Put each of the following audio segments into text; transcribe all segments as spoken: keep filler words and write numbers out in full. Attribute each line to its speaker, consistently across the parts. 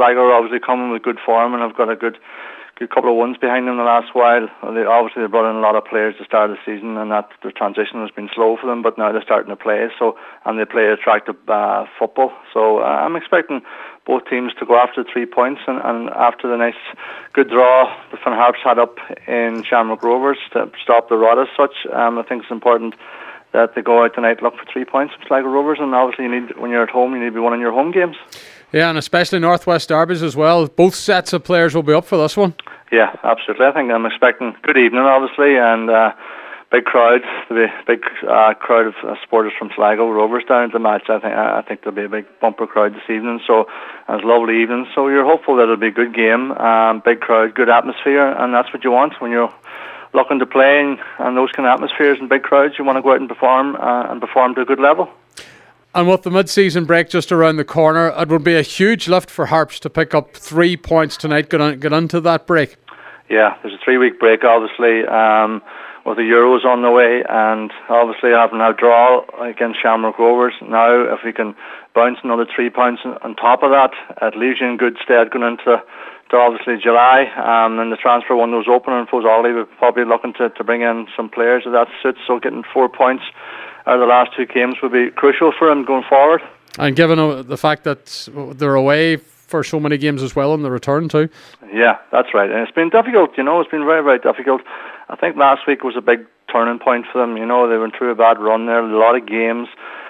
Speaker 1: Sligo are obviously coming with good form and have got a good good couple of wins behind them the last while. They obviously they brought in a lot of players to start the season, and that the transition has been slow for them. But now they're starting to play, so and they play attractive uh, football. So uh, I'm expecting both teams to go after three points, and, and after the nice good draw the Finn Harps had up in Shamrock Rovers to stop the rot as such. Um, I think it's important that they go out tonight, look for three points from Sligo Rovers, and obviously you need, when you're at home, you need to be winning your home games.
Speaker 2: Yeah, and especially Northwest derbies as well. Both sets of players will be up for this one.
Speaker 1: Yeah, absolutely. I think I'm expecting good evening, obviously, and uh, big crowd. There'll be a big uh, crowd of uh, supporters from Sligo Rovers down at the match. I think I think there'll be a big bumper crowd this evening. So and it's a lovely evening. So you're hopeful that it'll be a good game, um, big crowd, good atmosphere, and that's what you want when you're looking to play and, and those kind of atmospheres and big crowds. You want to go out and perform uh, and perform to a good level.
Speaker 2: And with the mid-season break just around the corner, it would be a huge lift for Harps to pick up three points tonight, get, on, get into that break.
Speaker 1: Yeah, there's a three-week break, obviously, um, with the Euros on the way, and obviously having a draw against Shamrock Rovers. Now, if we can bounce another three points on top of that, it leaves you in good stead going into to obviously July, um, and the transfer window's open, and Fos Ollie will probably looking to, to bring in some players of that suits, so getting four points out of the last two games would be crucial for him going forward.
Speaker 2: And given uh, the fact that they're away for so many games as well in the return too.
Speaker 1: Yeah, that's right. And it's been difficult, you know, it's been very, very difficult. I think last week was a big turning point for them. You know, they went through a bad run there, a lot of games.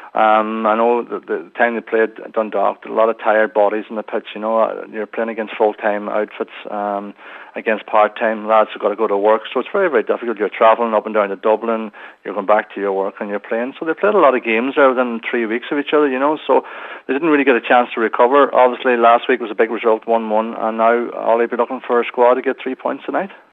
Speaker 1: Um, I know the, the time they played at Dundalk, a lot of tired bodies in the pitch. You know, you're playing against full-time outfits, um, against part-time lads who've got to go to work. So it's very, very difficult. You're travelling up and down to Dublin, you're going back to your work and you're playing. So they played a lot of games there within three weeks of each other, you know. So they didn't really get a chance to recover. Obviously, last week was a big result, one one, and now Ollie will be looking for a squad to get three points tonight.